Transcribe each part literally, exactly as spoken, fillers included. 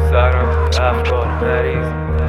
سرم افکار مریض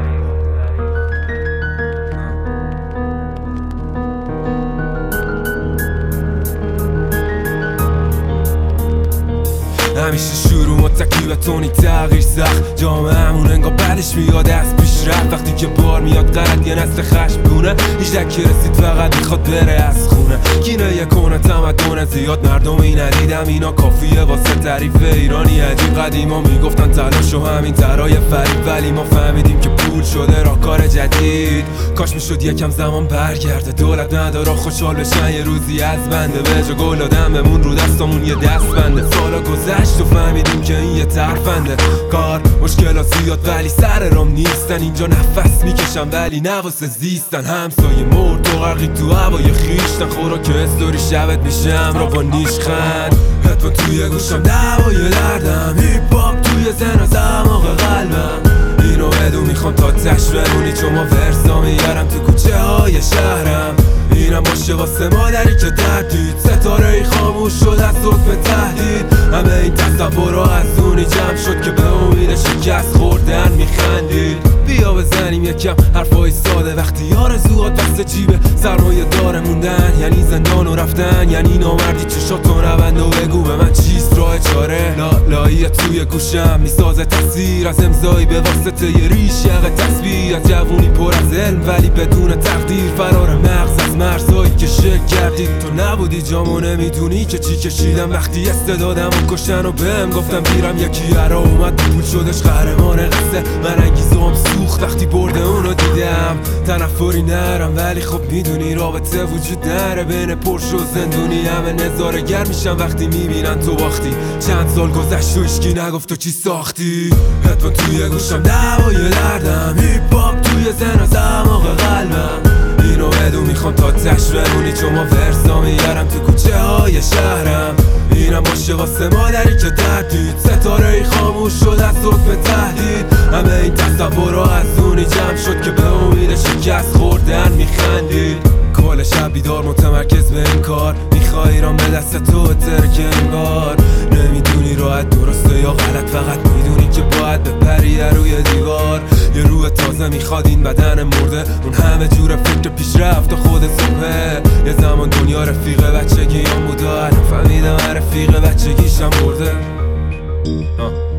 همیشه شروع متکی و تونی تغییر سخت جامعه همون انگاه بعدش میاد از پیش رفت وقتی که بار میاد قرد یه نسل خشمگونه هیچ که رسید فقط میخواد بره از خونه کینه یه کنه تمدن زیاد مردمی ندیدم اینا کافیه واسه تعریف ایرانی عجیب قدیما میگفتن تلاش و همین ترای فریب ولی ما فهمیدیم که پول شده راهکار جدید کاش میشد یکم زمان برگرده دولت نداره خوشحال بشن یه روزی از بنده به جا گل دادم بمون رو دستمون یه دست بنده سالا گذشت و فهمیدیم که این یه ترفنده کار مشکلات زیاد ولی سر رام نیستن اینجا نفس میکشن ولی نواسه زیستن همسایه مرد تو غرقی تو هوای خیشتن خوراک استوری شبت میشم را با نیشخند هدفون توی گوشم دوای دردم هیپ هاپ توی زن و زماغ قلبم اینو بدون میخوام تا تشورونی چون ما ورسا میارم تو کوچه های شهرم اینم باشه واسه مادری که دردید ستاره ای خاموش شد از صدف تهدید همه این تصورها از اونی جمع شد که به امید شکست خوردن میخندید بیا بزنیم یکم حرفای ساده وقتی آرزوات دست جیبه سرمایه داره موندن یعنی زندان و رفتن یعنی نامردی چشاتو نبند و بگو به من چیست راه چاره لالایی توی گوشم میسازه تصویر از امضایی به واسطه یه ریش یقه تصویر از جوونی پر از علم ولی بدون تقدیر فرار مغز از مرزایی که شک کردید تو نبودی جامو نمیدونی که چی کشیدم وقتی استعدادم و کشن و بهم گفتم بیرم یکی هرا اومد پول شدش قهرمان قصه من انگیزم سوخت وقتی برده اونو دیدم تنفری نرم ولی خب میدونی رابطه وجود داره بین پرش و زندونی همه نظاره‌گر میشن وقتی میبینن تو باختی چند سال گذشت و هیچکی نگفت تو چی ساختی هدفون توی گوشم دوای دردم هیپ هاپ توی زن و زماغ قلبم اینو بدون میخوام تا تشورونی چون ما ورسا میارم تو کوچه های شهرم اینم باشه واسه مادری که دردید ستاره ای خاموش شد از صدف تهدید همه این تصورها از اونی جمع شد که به امید شکست خوردن میخندید کل شب بیدار متمرکز به این کار میخوای رام به دست تو ترک انگار نمیدونی راحت درسته یا غلط فقط میدونی که باید بپری روی دیوار یه روح تازه میخواد این بدن مرده اون همه جور فکر پیشرفت خود صبحه یه زمان دنیا رفیق بچگیام بود و الان فهمیدم رفیق بچگیشم برده